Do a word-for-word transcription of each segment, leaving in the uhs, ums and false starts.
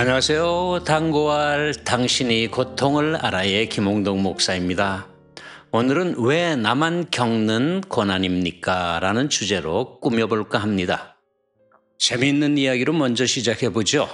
안녕하세요. 당고알 당신이 고통을 알아의 김홍동 목사입니다. 오늘은 왜 나만 겪는 고난입니까? 라는 주제로 꾸며볼까 합니다. 재미있는 이야기로 먼저 시작해보죠.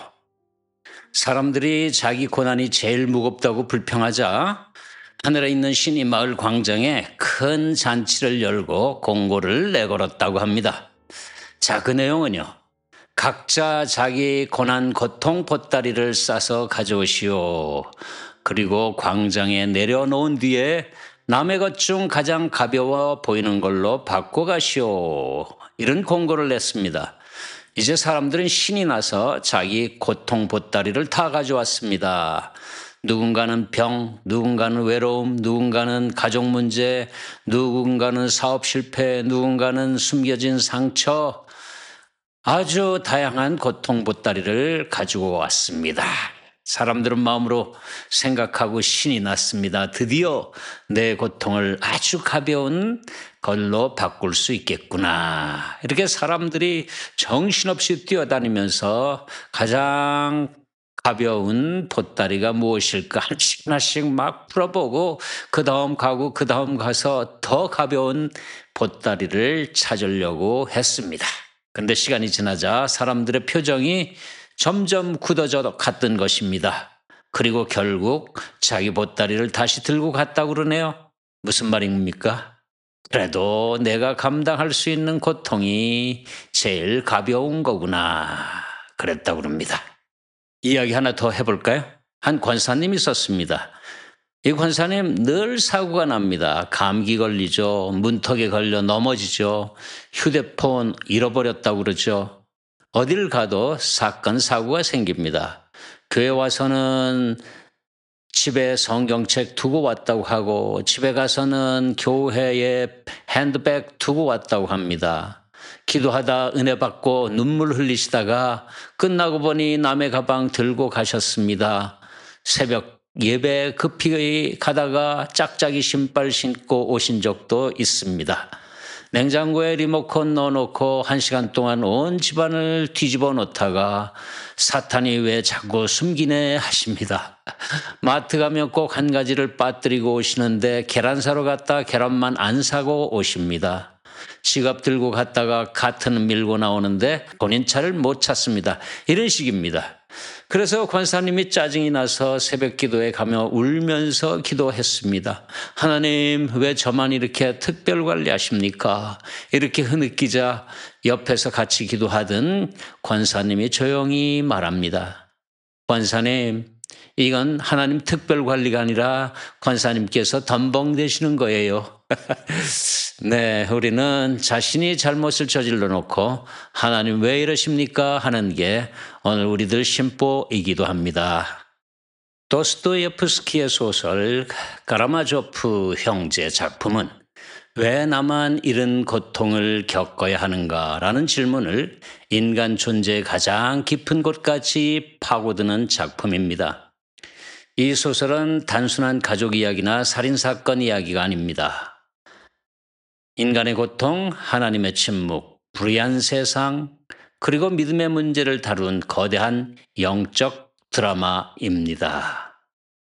사람들이 자기 고난이 제일 무겁다고 불평하자 하늘에 있는 신이 마을 광장에 큰 잔치를 열고 공고를 내걸었다고 합니다. 자, 그 내용은요. 각자 자기 고난, 고통, 보따리를 싸서 가져오시오. 그리고 광장에 내려놓은 뒤에 남의 것 중 가장 가벼워 보이는 걸로 바꿔가시오. 이런 공고를 냈습니다. 이제 사람들은 신이 나서 자기 고통, 보따리를 다 가져왔습니다. 누군가는 병, 누군가는 외로움, 누군가는 가족 문제, 누군가는 사업 실패, 누군가는 숨겨진 상처, 아주 다양한 고통 보따리를 가지고 왔습니다. 사람들은 마음으로 생각하고 신이 났습니다. 드디어 내 고통을 아주 가벼운 걸로 바꿀 수 있겠구나. 이렇게 사람들이 정신없이 뛰어다니면서 가장 가벼운 보따리가 무엇일까 하나씩 하나씩 막 풀어보고 그 다음 가고 그 다음 가서 더 가벼운 보따리를 찾으려고 했습니다. 그런데 시간이 지나자 사람들의 표정이 점점 굳어져 갔던 것입니다. 그리고 결국 자기 보따리를 다시 들고 갔다고 그러네요. 무슨 말입니까? 그래도 내가 감당할 수 있는 고통이 제일 가벼운 거구나. 그랬다고 그럽니다. 이야기 하나 더 해볼까요? 한 권사님이 있었습니다. 이 권사님 늘 사고가 납니다. 감기 걸리죠. 문턱에 걸려 넘어지죠. 휴대폰 잃어버렸다고 그러죠. 어딜 가도 사건, 사고가 생깁니다. 교회 와서는 집에 성경책 두고 왔다고 하고 집에 가서는 교회에 핸드백 두고 왔다고 합니다. 기도하다 은혜 받고 눈물 흘리시다가 끝나고 보니 남의 가방 들고 가셨습니다. 새벽 예배 급히 가다가 짝짝이 신발 신고 오신 적도 있습니다. 냉장고에 리모컨 넣어놓고 한 시간 동안 온 집안을 뒤집어 놓다가 사탄이 왜 자꾸 숨기네 하십니다. 마트 가면 꼭 한 가지를 빠뜨리고 오시는데 계란 사러 갔다 계란만 안 사고 오십니다. 지갑 들고 갔다가 카트는 밀고 나오는데 본인 차를 못 찾습니다. 이런 식입니다. 그래서 권사님이 짜증이 나서 새벽 기도에 가며 울면서 기도했습니다. 하나님, 왜 저만 이렇게 특별 관리하십니까? 이렇게 흐느끼자 옆에서 같이 기도하던 권사님이 조용히 말합니다. 권사님, 이건 하나님 특별 관리가 아니라 권사님께서 덤벙 되시는 거예요. 네, 우리는 자신이 잘못을 저질러 놓고 하나님 왜 이러십니까? 하는 게 오늘 우리들 심보이기도 합니다. 도스토예프스키의 소설 카라마조프 형제 작품은 왜 나만 이런 고통을 겪어야 하는가라는 질문을 인간 존재의 가장 깊은 곳까지 파고드는 작품입니다. 이 소설은 단순한 가족 이야기나 살인사건 이야기가 아닙니다. 인간의 고통, 하나님의 침묵, 불의한 세상, 그리고 믿음의 문제를 다룬 거대한 영적 드라마입니다.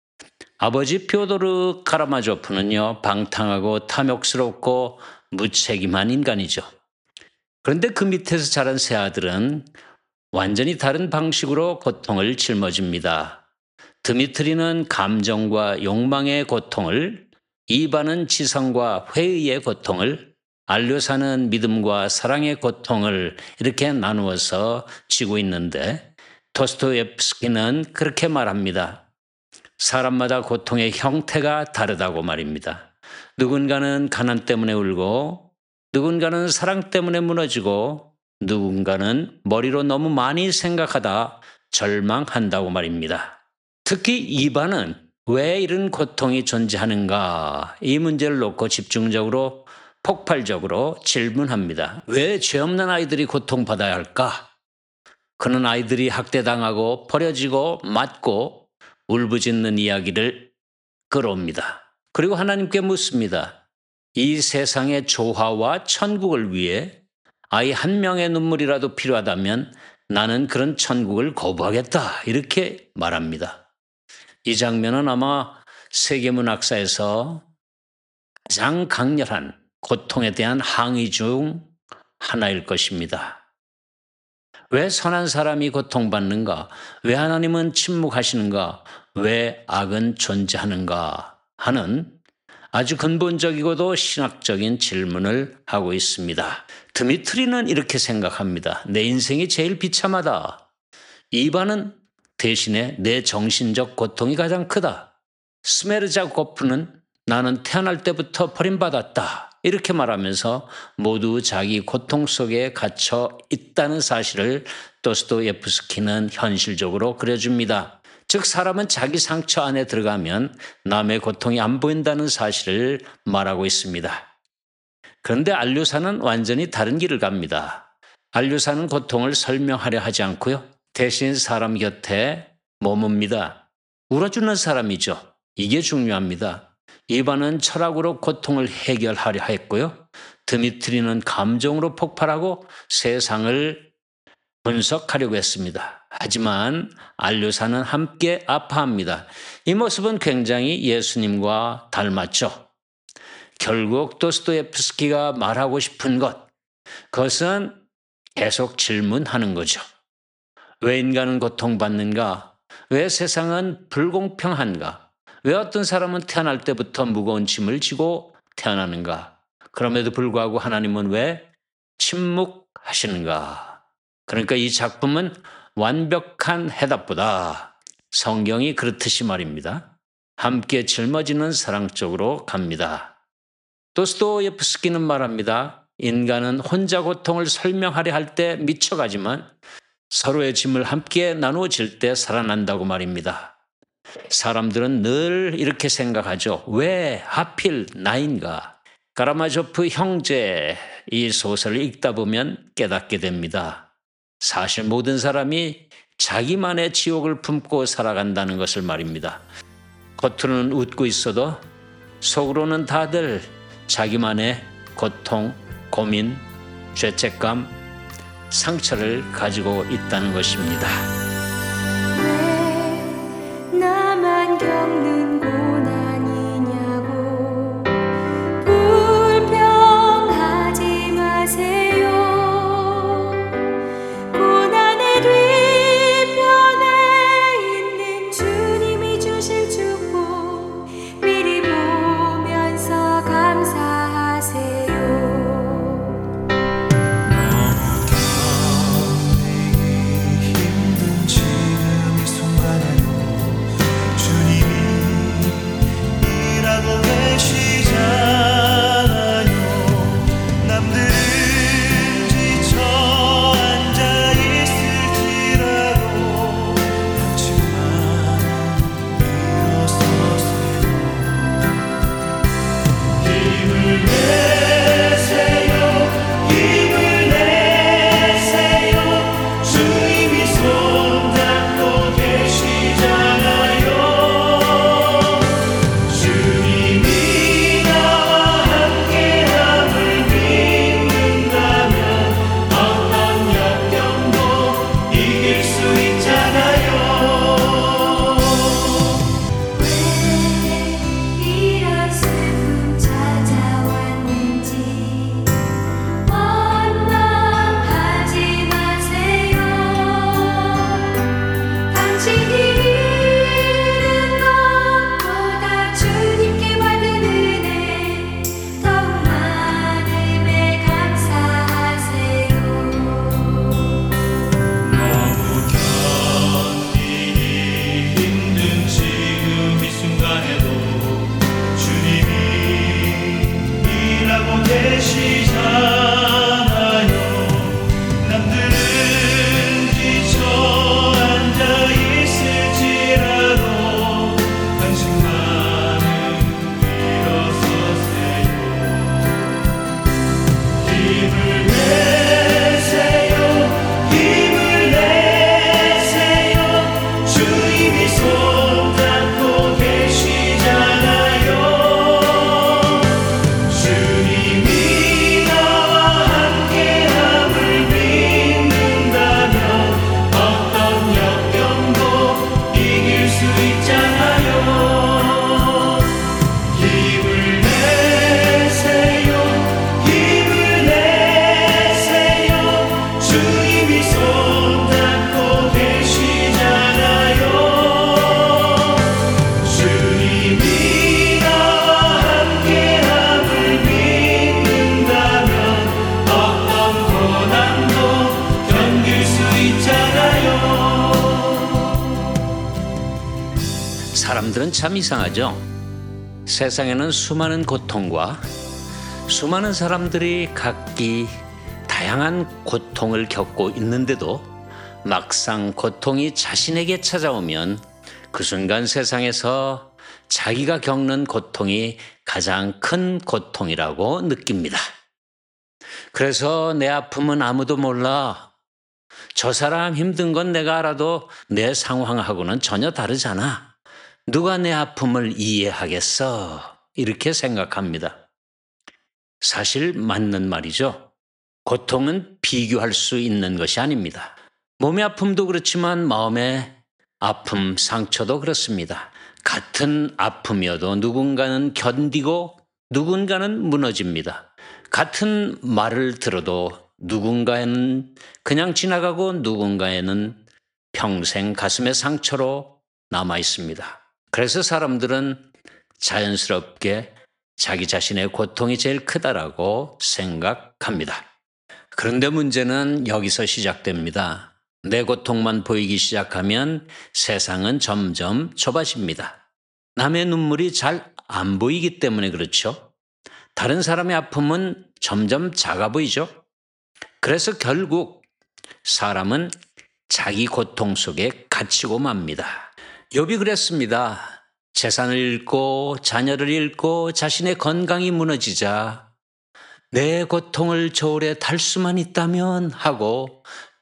아버지 뾰도르 카라마조프는요, 방탕하고 탐욕스럽고 무책임한 인간이죠. 그런데 그 밑에서 자란 세 아들은 완전히 다른 방식으로 고통을 짊어집니다. 드미트리는 감정과 욕망의 고통을, 이반은 지성과 회의의 고통을, 알료사는 믿음과 사랑의 고통을 이렇게 나누어서 지고 있는데 도스토옙스키는 그렇게 말합니다. 사람마다 고통의 형태가 다르다고 말입니다. 누군가는 가난 때문에 울고, 누군가는 사랑 때문에 무너지고, 누군가는 머리로 너무 많이 생각하다 절망한다고 말입니다. 특히 이반은 왜 이런 고통이 존재하는가? 이 문제를 놓고 집중적으로 폭발적으로 질문합니다. 왜 죄 없는 아이들이 고통받아야 할까? 그는 아이들이 학대당하고 버려지고 맞고 울부짖는 이야기를 끌어옵니다. 그리고 하나님께 묻습니다. 이 세상의 조화와 천국을 위해 아이 한 명의 눈물이라도 필요하다면 나는 그런 천국을 거부하겠다. 이렇게 말합니다. 이 장면은 아마 세계문학사에서 가장 강렬한 고통에 대한 항의 중 하나일 것입니다. 왜 선한 사람이 고통받는가? 왜 하나님은 침묵하시는가? 왜 악은 존재하는가? 하는 아주 근본적이고도 신학적인 질문을 하고 있습니다. 드미트리는 이렇게 생각합니다. 내 인생이 제일 비참하다. 이반은 대신에 내 정신적 고통이 가장 크다. 스메르자코프는 나는 태어날 때부터 버림받았다. 이렇게 말하면서 모두 자기 고통 속에 갇혀 있다는 사실을 도스토옙스키는 현실적으로 그려줍니다. 즉 사람은 자기 상처 안에 들어가면 남의 고통이 안 보인다는 사실을 말하고 있습니다. 그런데 안류사는 완전히 다른 길을 갑니다. 안류사는 고통을 설명하려 하지 않고요. 대신 사람 곁에 머뭅니다. 울어주는 사람이죠. 이게 중요합니다. 이반은 철학으로 고통을 해결하려 했고요. 드미트리는 감정으로 폭발하고 세상을 분석하려고 했습니다. 하지만 안류사는 함께 아파합니다. 이 모습은 굉장히 예수님과 닮았죠. 결국 도스토옙스키가 말하고 싶은 것, 그것은 계속 질문하는 거죠. 왜 인간은 고통받는가? 왜 세상은 불공평한가? 왜 어떤 사람은 태어날 때부터 무거운 짐을 지고 태어나는가? 그럼에도 불구하고 하나님은 왜 침묵하시는가? 그러니까 이 작품은 완벽한 해답보다 성경이 그렇듯이 말입니다. 함께 짊어지는 사랑 쪽으로 갑니다. 도스토옙스키는 말합니다. 인간은 혼자 고통을 설명하려 할 때 미쳐가지만 서로의 짐을 함께 나누어질 때 살아난다고 말입니다. 사람들은 늘 이렇게 생각하죠. 왜 하필 나인가? 카라마조프 형제 이 소설을 읽다 보면 깨닫게 됩니다. 사실 모든 사람이 자기만의 지옥을 품고 살아간다는 것을 말입니다. 겉으로는 웃고 있어도 속으로는 다들 자기만의 고통, 고민, 죄책감, 상처를 가지고 있다는 것입니다. 왜 나만 겪는 고난이냐고 불평하지 마세요. 고난의 뒤편에 있는 주님이 주실 축복 미리 보면서 감사하세요. 너무 견디기 힘든 사람들은 참 이상하죠. 세상에는 수많은 고통과 수많은 사람들이 각기 다양한 고통을 겪고 있는데도 막상 고통이 자신에게 찾아오면 그 순간 세상에서 자기가 겪는 고통이 가장 큰 고통이라고 느낍니다. 그래서 내 아픔은 아무도 몰라. 저 사람 힘든 건 내가 알아도 내 상황하고는 전혀 다르잖아. 누가 내 아픔을 이해하겠어? 이렇게 생각합니다. 사실 맞는 말이죠. 고통은 비교할 수 있는 것이 아닙니다. 몸의 아픔도 그렇지만 마음의 아픔, 상처도 그렇습니다. 같은 아픔이어도 누군가는 견디고 누군가는 무너집니다. 같은 말을 들어도 누군가에는 그냥 지나가고 누군가에는 평생 가슴의 상처로 남아 있습니다. 그래서 사람들은 자연스럽게 자기 자신의 고통이 제일 크다라고 생각합니다. 그런데 문제는 여기서 시작됩니다. 내 고통만 보이기 시작하면 세상은 점점 좁아집니다. 남의 눈물이 잘 안 보이기 때문에 그렇죠. 다른 사람의 아픔은 점점 작아 보이죠. 그래서 결국 사람은 자기 고통 속에 갇히고 맙니다. 욥이 그랬습니다. 재산을 잃고 자녀를 잃고 자신의 건강이 무너지자 내 고통을 저울에 달 수만 있다면 하고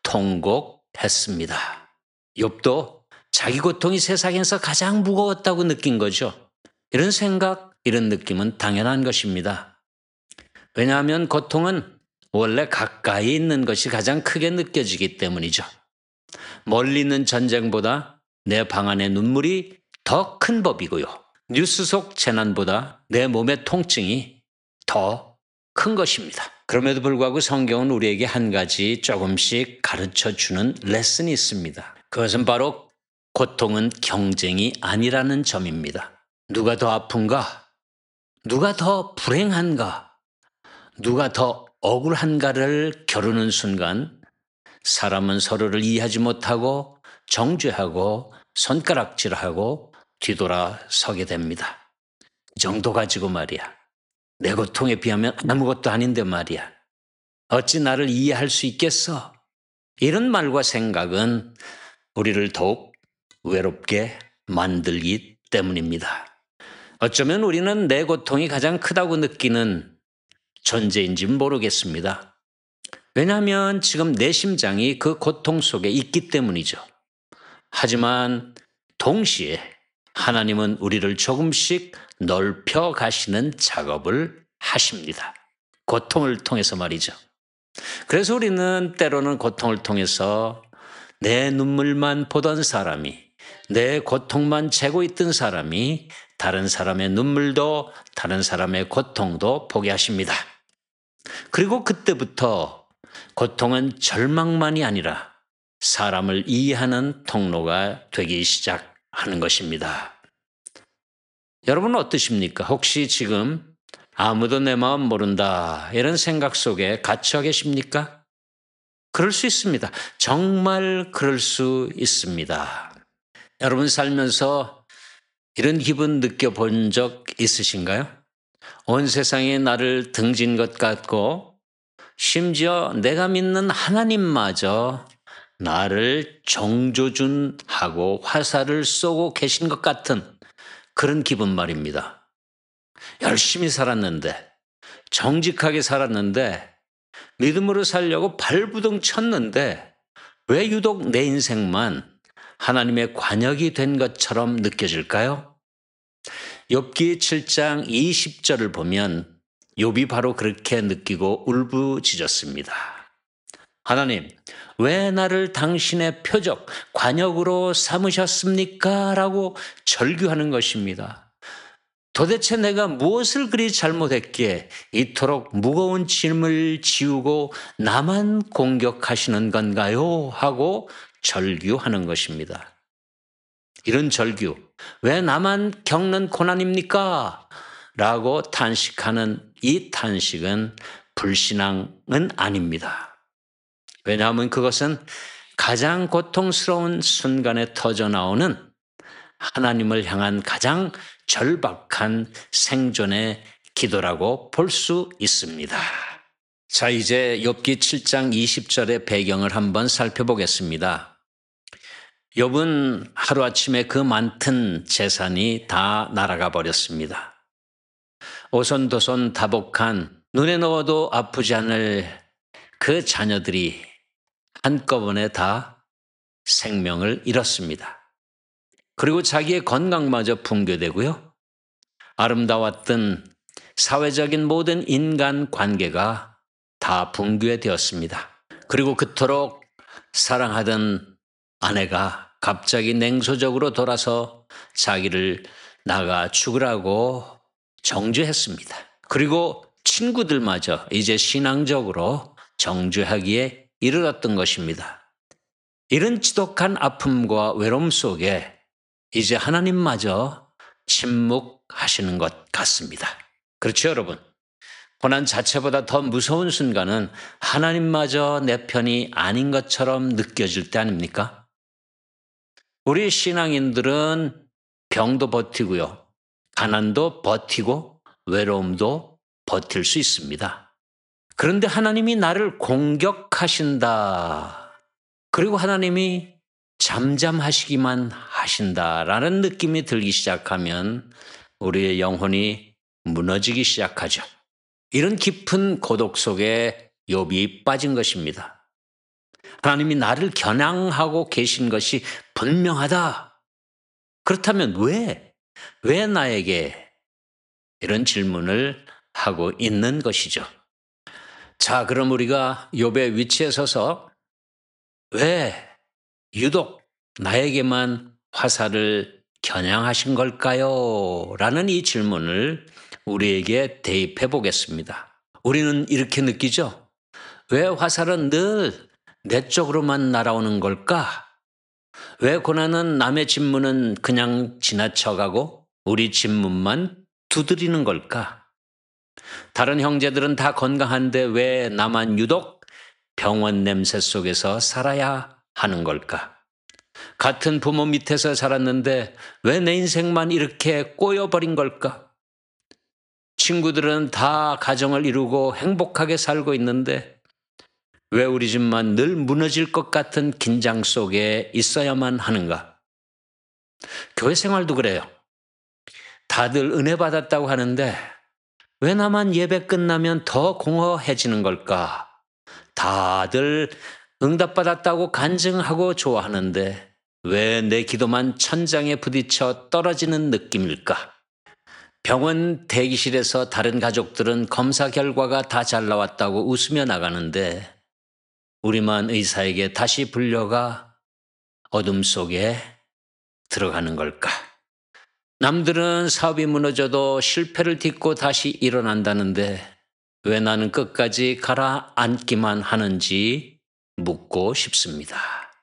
통곡했습니다. 욥도 자기 고통이 세상에서 가장 무거웠다고 느낀 거죠. 이런 생각, 이런 느낌은 당연한 것입니다. 왜냐하면 고통은 원래 가까이 있는 것이 가장 크게 느껴지기 때문이죠. 멀리 있는 전쟁보다 내 방 안의 눈물이 더 큰 법이고요. 뉴스 속 재난보다 내 몸의 통증이 더 큰 것입니다. 그럼에도 불구하고 성경은 우리에게 한 가지 조금씩 가르쳐주는 레슨이 있습니다. 그것은 바로 고통은 경쟁이 아니라는 점입니다. 누가 더 아픈가? 누가 더 불행한가? 누가 더 억울한가를 겨루는 순간 사람은 서로를 이해하지 못하고 정죄하고 손가락질하고 뒤돌아서게 됩니다. 이 정도 가지고 말이야. 내 고통에 비하면 아무것도 아닌데 말이야. 어찌 나를 이해할 수 있겠어? 이런 말과 생각은 우리를 더욱 외롭게 만들기 때문입니다. 어쩌면 우리는 내 고통이 가장 크다고 느끼는 존재인지 모르겠습니다. 왜냐하면 지금 내 심장이 그 고통 속에 있기 때문이죠. 하지만 동시에 하나님은 우리를 조금씩 넓혀 가시는 작업을 하십니다. 고통을 통해서 말이죠. 그래서 우리는 때로는 고통을 통해서 내 눈물만 보던 사람이, 내 고통만 재고 있던 사람이 다른 사람의 눈물도 다른 사람의 고통도 보게 하십니다. 그리고 그때부터 고통은 절망만이 아니라 사람을 이해하는 통로가 되기 시작하는 것입니다. 여러분은 어떠십니까? 혹시 지금 아무도 내 마음 모른다 이런 생각 속에 갇혀 계십니까? 그럴 수 있습니다. 정말 그럴 수 있습니다. 여러분 살면서 이런 기분 느껴본 적 있으신가요? 온 세상이 나를 등진 것 같고 심지어 내가 믿는 하나님마저 나를 정조준하고 화살을 쏘고 계신 것 같은 그런 기분 말입니다. 열심히 살았는데, 정직하게 살았는데, 믿음으로 살려고 발부둥 쳤는데 왜 유독 내 인생만 하나님의 관역이 된 것처럼 느껴질까요? 욥기 칠 장 이십 절을 보면 욥이 바로 그렇게 느끼고 울부짖었습니다. 하나님, 왜 나를 당신의 표적, 관역으로 삼으셨습니까? 라고 절규하는 것입니다. 도대체 내가 무엇을 그리 잘못했기에 이토록 무거운 짐을 지우고 나만 공격하시는 건가요? 하고 절규하는 것입니다. 이런 절규, 왜 나만 겪는 고난입니까? 라고 탄식하는 이 탄식은 불신앙은 아닙니다. 왜냐하면 그것은 가장 고통스러운 순간에 터져나오는 하나님을 향한 가장 절박한 생존의 기도라고 볼 수 있습니다. 자, 이제 욥기 칠 장 이십 절의 배경을 한번 살펴보겠습니다. 욥은 하루아침에 그 많던 재산이 다 날아가 버렸습니다. 오손도손 다복한 눈에 넣어도 아프지 않을 그 자녀들이 한꺼번에 다 생명을 잃었습니다. 그리고 자기의 건강마저 붕괴되고요. 아름다웠던 사회적인 모든 인간 관계가 다 붕괴되었습니다. 그리고 그토록 사랑하던 아내가 갑자기 냉소적으로 돌아서 자기를 나가 죽으라고 정죄했습니다. 그리고 친구들마저 이제 신앙적으로 정죄하기에 이르렀던 것입니다. 이런 지독한 아픔과 외로움 속에 이제 하나님마저 침묵하시는 것 같습니다. 그렇죠, 여러분? 고난 자체보다 더 무서운 순간은 하나님마저 내 편이 아닌 것처럼 느껴질 때 아닙니까? 우리 신앙인들은 병도 버티고요. 가난도 버티고 외로움도 버틸 수 있습니다. 그런데 하나님이 나를 공격하신다. 그리고 하나님이 잠잠하시기만 하신다라는 느낌이 들기 시작하면 우리의 영혼이 무너지기 시작하죠. 이런 깊은 고독 속에 욥이 빠진 것입니다. 하나님이 나를 겨냥하고 계신 것이 분명하다. 그렇다면 왜, 왜 나에게 이런 질문을 하고 있는 것이죠. 자, 그럼 우리가 욥의 위치에 서서 왜 유독 나에게만 화살을 겨냥하신 걸까요? 라는 이 질문을 우리에게 대입해 보겠습니다. 우리는 이렇게 느끼죠? 왜 화살은 늘 내 쪽으로만 날아오는 걸까? 왜 고난은 남의 진문은 그냥 지나쳐가고 우리 진문만 두드리는 걸까? 다른 형제들은 다 건강한데 왜 나만 유독 병원 냄새 속에서 살아야 하는 걸까? 같은 부모 밑에서 자랐는데 왜 내 인생만 이렇게 꼬여버린 걸까? 친구들은 다 가정을 이루고 행복하게 살고 있는데 왜 우리 집만 늘 무너질 것 같은 긴장 속에 있어야만 하는가? 교회 생활도 그래요. 다들 은혜 받았다고 하는데 왜 나만 예배 끝나면 더 공허해지는 걸까? 다들 응답받았다고 간증하고 좋아하는데 왜 내 기도만 천장에 부딪혀 떨어지는 느낌일까? 병원 대기실에서 다른 가족들은 검사 결과가 다 잘 나왔다고 웃으며 나가는데 우리만 의사에게 다시 불려가 어둠 속에 들어가는 걸까? 남들은 사업이 무너져도 실패를 딛고 다시 일어난다는데 왜 나는 끝까지 가라앉기만 하는지 묻고 싶습니다.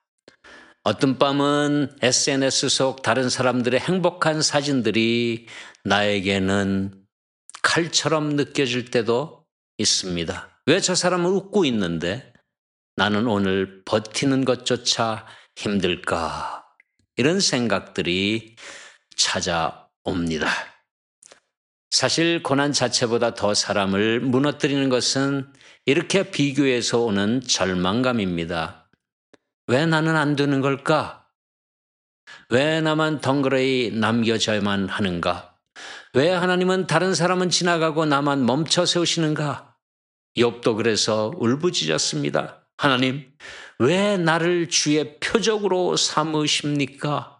어떤 밤은 에스엔에스 속 다른 사람들의 행복한 사진들이 나에게는 칼처럼 느껴질 때도 있습니다. 왜 저 사람은 웃고 있는데 나는 오늘 버티는 것조차 힘들까? 이런 생각들이 찾아옵니다. 사실 고난 자체보다 더 사람을 무너뜨리는 것은 이렇게 비교해서 오는 절망감입니다. 왜 나는 안 되는 걸까? 왜 나만 덩그러이 남겨져야만 하는가? 왜 하나님은 다른 사람은 지나가고 나만 멈춰 세우시는가? 욥도 그래서 울부짖었습니다. 하나님, 왜 나를 주의 표적으로 삼으십니까?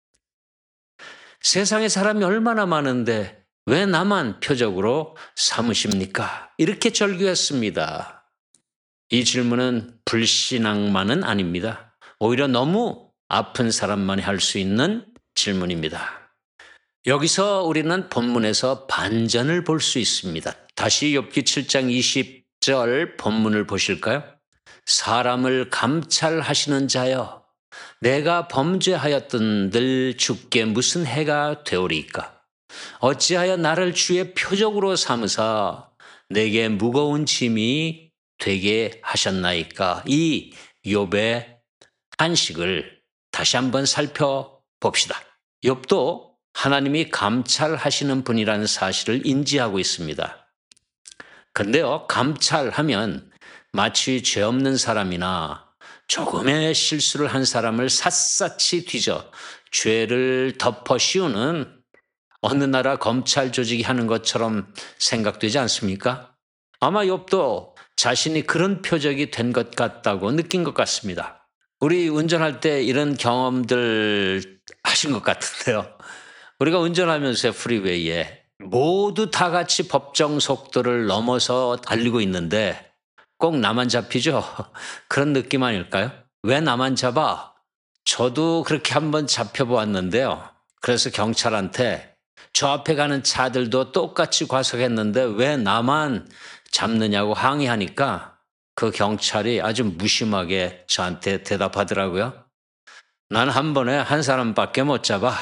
세상에 사람이 얼마나 많은데 왜 나만 표적으로 삼으십니까? 이렇게 절규했습니다. 이 질문은 불신앙만은 아닙니다. 오히려 너무 아픈 사람만이 할 수 있는 질문입니다. 여기서 우리는 본문에서 반전을 볼 수 있습니다. 다시 욥기 칠 장 이십 절 본문을 보실까요? 사람을 감찰하시는 자여, 내가 범죄하였던들 주께 무슨 해가 되오리이까? 어찌하여 나를 주의 표적으로 삼으사 내게 무거운 짐이 되게 하셨나이까? 이 욥의 탄식을 다시 한번 살펴봅시다. 욥도 하나님이 감찰하시는 분이라는 사실을 인지하고 있습니다. 근데요, 감찰하면 마치 죄 없는 사람이나 조금의 실수를 한 사람을 샅샅이 뒤져 죄를 덮어 씌우는 어느 나라 검찰 조직이 하는 것처럼 생각되지 않습니까? 아마 욥도 자신이 그런 표적이 된 것 같다고 느낀 것 같습니다. 우리 운전할 때 이런 경험들 하신 것 같은데요. 우리가 운전하면서 프리웨이에 모두 다 같이 법정 속도를 넘어서 달리고 있는데 꼭 나만 잡히죠? 그런 느낌 아닐까요? 왜 나만 잡아? 저도 그렇게 한번 잡혀보았는데요. 그래서 경찰한테 저 앞에 가는 차들도 똑같이 과속했는데 왜 나만 잡느냐고 항의하니까 그 경찰이 아주 무심하게 저한테 대답하더라고요. 난 한 번에 한 사람밖에 못 잡아.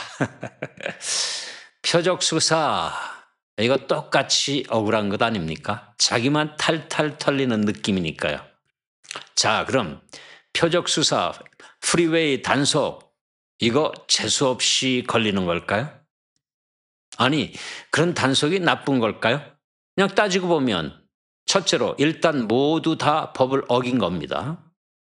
표적수사, 이거 똑같이 억울한 것 아닙니까? 자기만 탈탈 털리는 느낌이니까요. 자, 그럼 표적수사, 프리웨이 단속, 이거 재수없이 걸리는 걸까요? 아니, 그런 단속이 나쁜 걸까요? 그냥 따지고 보면 첫째로 일단 모두 다 법을 어긴 겁니다.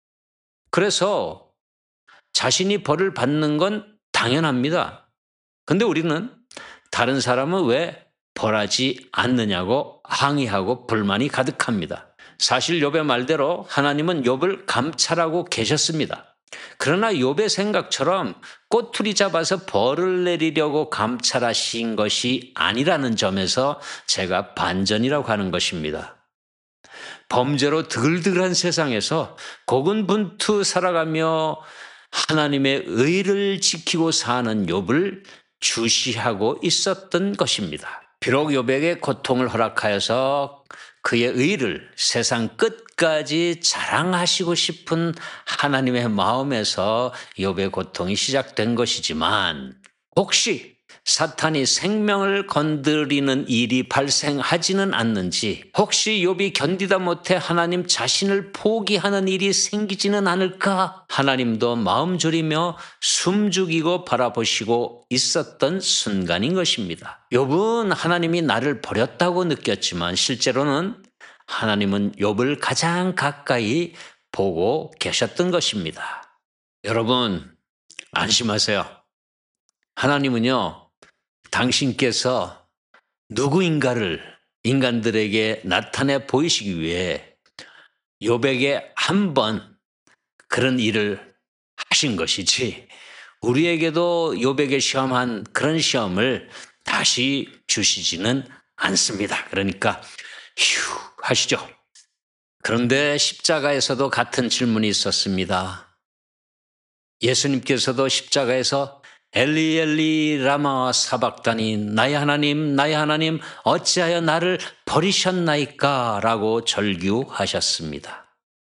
그래서 자신이 벌을 받는 건 당연합니다. 근데 우리는 다른 사람은 왜 벌하지 않느냐고 항의하고 불만이 가득합니다. 사실 욥의 말대로 하나님은 욥을 감찰하고 계셨습니다. 그러나 욥의 생각처럼 꼬투리 잡아서 벌을 내리려고 감찰하신 것이 아니라는 점에서 제가 반전이라고 하는 것입니다. 범죄로 드글드글한 세상에서 고군분투 살아가며 하나님의 의를 지키고 사는 욥을 주시하고 있었던 것입니다. 비록 욥에게 고통을 허락하여서 그의 의를 세상 끝까지 자랑하시고 싶은 하나님의 마음에서 욥의 고통이 시작된 것이지만 혹시 사탄이 생명을 건드리는 일이 발생하지는 않는지, 혹시 욥이 견디다 못해 하나님 자신을 포기하는 일이 생기지는 않을까? 하나님도 마음 졸이며 숨죽이고 바라보시고 있었던 순간인 것입니다. 욥은 하나님이 나를 버렸다고 느꼈지만 실제로는 하나님은 욥을 가장 가까이 보고 계셨던 것입니다. 여러분, 안심하세요. 하나님은요, 당신께서 누구인가를 인간들에게 나타내 보이시기 위해 욥에게 한 번 그런 일을 하신 것이지 우리에게도 욥에게 시험한 그런 시험을 다시 주시지는 않습니다. 그러니까 휴 하시죠. 그런데 십자가에서도 같은 질문이 있었습니다. 예수님께서도 십자가에서 엘리 엘리 라마 사박다니, 나의 하나님 나의 하나님 어찌하여 나를 버리셨나이까? 라고 절규하셨습니다.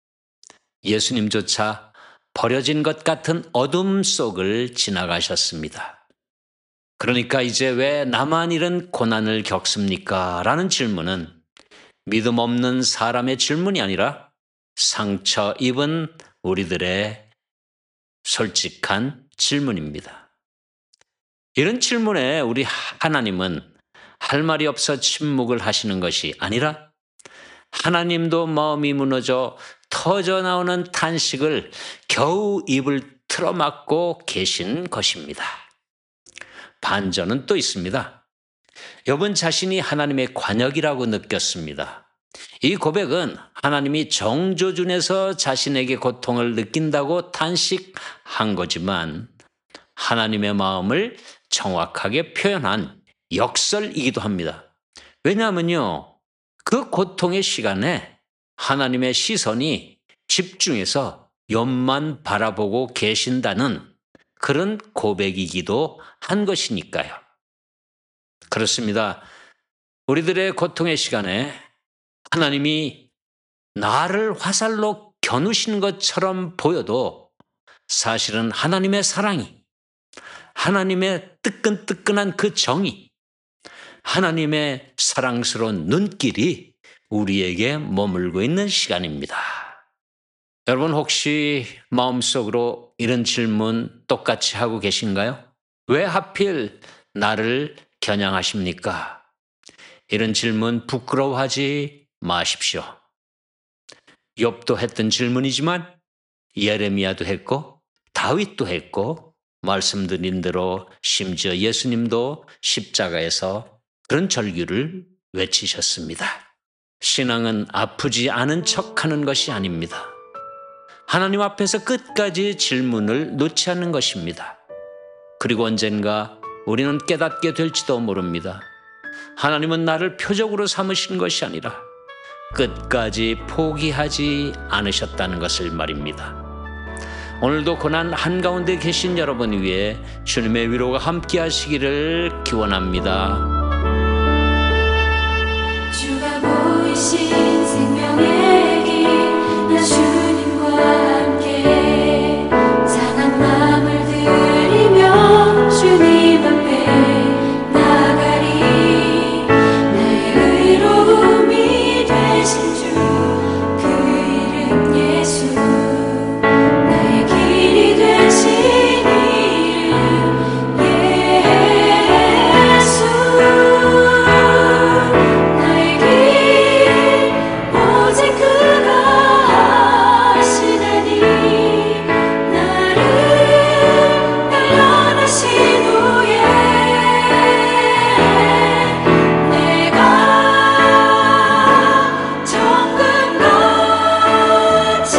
예수님조차 버려진 것 같은 어둠 속을 지나가셨습니다. 그러니까 이제 왜 나만 이런 고난을 겪습니까? 라는 질문은 믿음 없는 사람의 질문이 아니라 상처 입은 우리들의 솔직한 질문입니다. 이런 질문에 우리 하나님은 할 말이 없어 침묵을 하시는 것이 아니라 하나님도 마음이 무너져 터져나오는 탄식을 겨우 입을 틀어막고 계신 것입니다. 반전은 또 있습니다. 욥은 자신이 하나님의 관역이라고 느꼈습니다. 이 고백은 하나님이 정조준에서 자신에게 고통을 느낀다고 탄식한 거지만 하나님의 마음을 정확하게 표현한 역설이기도 합니다. 왜냐하면요, 그 고통의 시간에 하나님의 시선이 집중해서 욥만 바라보고 계신다는 그런 고백이기도 한 것이니까요. 그렇습니다. 우리들의 고통의 시간에 하나님이 나를 화살로 겨누신 것처럼 보여도 사실은 하나님의 사랑이, 하나님의 뜨끈뜨끈한 그 정이, 하나님의 사랑스러운 눈길이 우리에게 머물고 있는 시간입니다. 여러분 혹시 마음속으로 이런 질문 똑같이 하고 계신가요? 왜 하필 나를 겨냥하십니까? 이런 질문 부끄러워하지 마십시오. 욥도 했던 질문이지만 예레미야도 했고 다윗도 했고 말씀드린 대로 심지어 예수님도 십자가에서 그런 절규를 외치셨습니다. 신앙은 아프지 않은 척하는 것이 아닙니다. 하나님 앞에서 끝까지 질문을 놓지 않는 것입니다. 그리고 언젠가 우리는 깨닫게 될지도 모릅니다. 하나님은 나를 표적으로 삼으신 것이 아니라 끝까지 포기하지 않으셨다는 것을 말입니다. 오늘도 고난 한가운데 계신 여러분 위해 주님의 위로가 함께 하시기를 기원합니다. 주가 보이신 생명의 길, 나 주님과 함께 상한 마음을 들이며 주님 앞에 나가리. 나의 의로움이 되신 주, 그 이름 예수. 나의 길이 되신 이름 예수. 나의 길 오직 그가 하시나니. 나를 단련하신 후에 내가 정금같이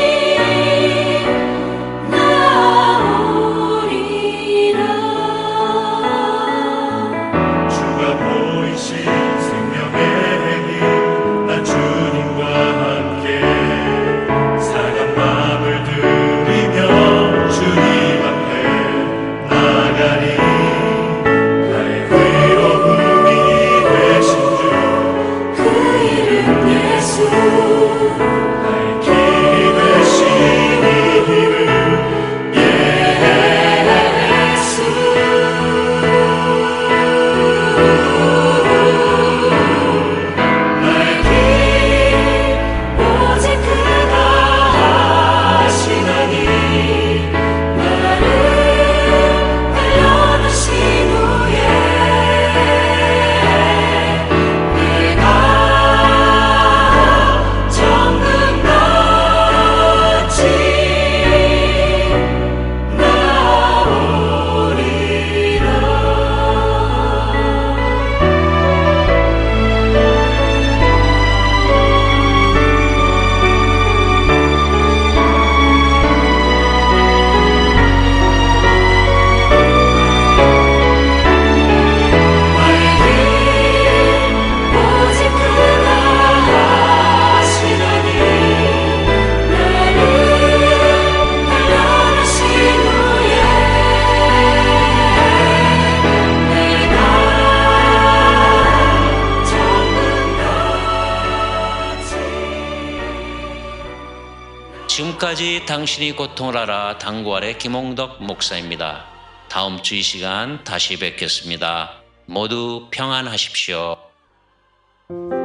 나오리라. 주가 보이신 생명의 길, 나 주님과 함께 상한 마음을 들이며 주님 앞에 나가리. 나의 의로움이 되신 주, 그 이름 예수. 나의 길이 되신 이름 예수. 나의 길 오직 그가 하시나니. 나를 단련하신 후에 내가 정금같이 지금까지 당신이 고통을 알아 당구알의 김홍덕 목사입니다. 다음 주 이 시간 다시 뵙겠습니다. 모두 평안하십시오.